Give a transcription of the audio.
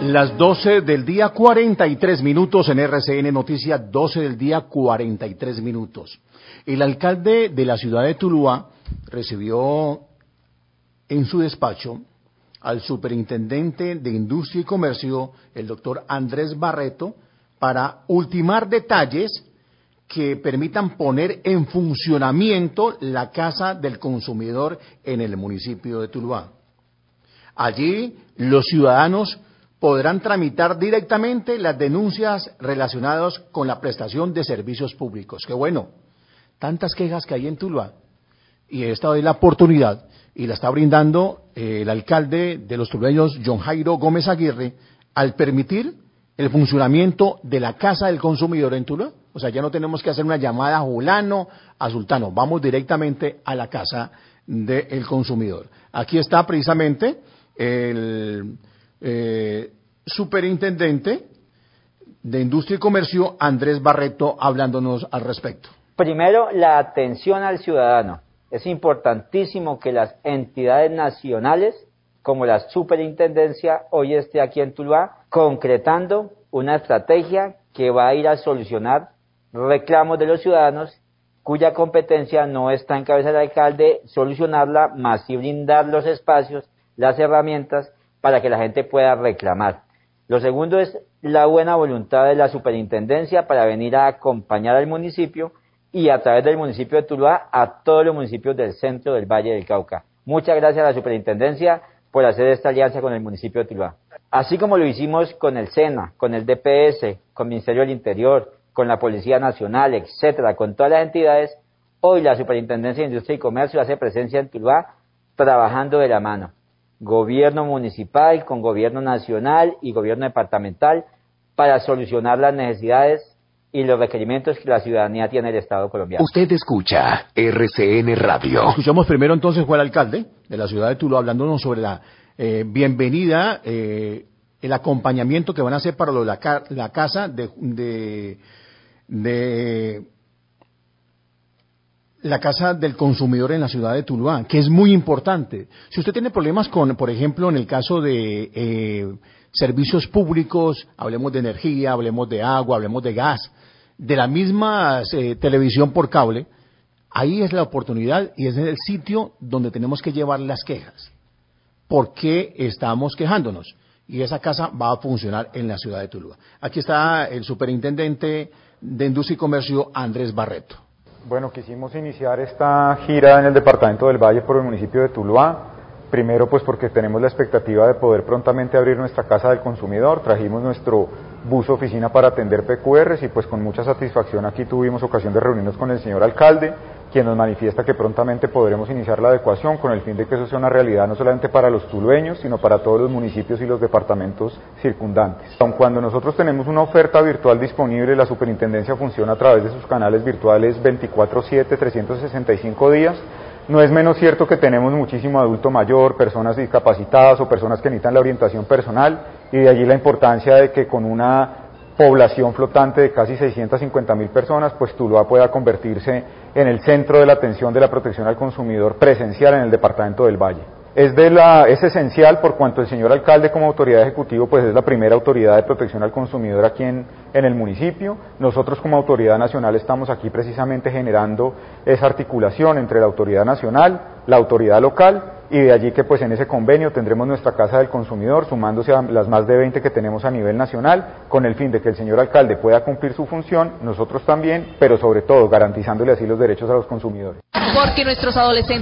Las 12 del día 43 minutos en RCN Noticias, 12 del día 43 minutos. El alcalde de la ciudad de Tuluá recibió en su despacho al superintendente de Industria y Comercio, el doctor Andrés Barreto, para ultimar detalles que permitan poner en funcionamiento la Casa del Consumidor en el municipio de Tuluá. Allí los ciudadanos podrán tramitar directamente las denuncias relacionadas con la prestación de servicios públicos. Qué bueno, tantas quejas que hay en Tuluá, y esta es la oportunidad, y la está brindando el alcalde de los tulueños, John Jairo Gómez Aguirre, al permitir el funcionamiento de la Casa del Consumidor en Tuluá. O sea, ya no tenemos que hacer una llamada a fulano, a sultano, vamos directamente a la Casa del Consumidor. Aquí está precisamente el superintendente de Industria y Comercio, Andrés Barreto, hablándonos al respecto. Primero, la atención al ciudadano. Es importantísimo que las entidades nacionales, como la superintendencia, hoy esté aquí en Tuluá, concretando una estrategia que va a ir a solucionar reclamos de los ciudadanos, cuya competencia no está en cabeza del alcalde solucionarla, más sí brindar los espacios, las herramientas para que la gente pueda reclamar. Lo segundo es la buena voluntad de la superintendencia para venir a acompañar al municipio y a través del municipio de Tuluá a todos los municipios del centro del Valle del Cauca. Muchas gracias a la superintendencia por hacer esta alianza con el municipio de Tuluá. Así como lo hicimos con el SENA, con el DPS, con el Ministerio del Interior, con la Policía Nacional, etcétera, con todas las entidades, hoy la Superintendencia de Industria y Comercio hace presencia en Tuluá trabajando de la mano. Gobierno municipal con gobierno nacional y gobierno departamental para solucionar las necesidades y los requerimientos que la ciudadanía tiene del Estado colombiano. Usted escucha RCN Radio. Escuchamos primero entonces fue el alcalde de la ciudad de Tuluá hablándonos sobre la bienvenida, el acompañamiento que van a hacer para la casa de la Casa del Consumidor en la ciudad de Tuluá, que es muy importante. Si usted tiene problemas con, por ejemplo, en el caso de servicios públicos, hablemos de energía, hablemos de agua, hablemos de gas, de la misma televisión por cable, ahí es la oportunidad y es el sitio donde tenemos que llevar las quejas. ¿Por qué estamos quejándonos? Y esa casa va a funcionar en la ciudad de Tuluá. Aquí está el superintendente de Industria y Comercio, Andrés Barreto. Bueno, quisimos iniciar esta gira en el departamento del Valle por el municipio de Tuluá. Primero, pues porque tenemos la expectativa de poder prontamente abrir nuestra Casa del Consumidor. Trajimos nuestro bus oficina para atender PQRs y pues con mucha satisfacción aquí tuvimos ocasión de reunirnos con el señor alcalde, quien nos manifiesta que prontamente podremos iniciar la adecuación con el fin de que eso sea una realidad no solamente para los tulueños, sino para todos los municipios y los departamentos circundantes. Aun cuando nosotros tenemos una oferta virtual disponible, la superintendencia funciona a través de sus canales virtuales 24/7, 365 días, no es menos cierto que tenemos muchísimo adulto mayor, personas discapacitadas o personas que necesitan la orientación personal, y de allí la importancia de que con una población flotante de casi 650.000 personas, pues Tuluá pueda convertirse en el centro de la atención de la protección al consumidor presencial en el departamento del Valle. Es esencial por cuanto el señor alcalde como autoridad ejecutiva pues es la primera autoridad de protección al consumidor aquí en el municipio. Nosotros como autoridad nacional estamos aquí precisamente generando esa articulación entre la autoridad nacional, la autoridad local, y de allí que pues en ese convenio tendremos nuestra Casa del Consumidor sumándose a las más de 20 que tenemos a nivel nacional, con el fin de que el señor alcalde pueda cumplir su función, nosotros también, pero sobre todo garantizándole así los derechos a los consumidores. Porque nuestros adolescentes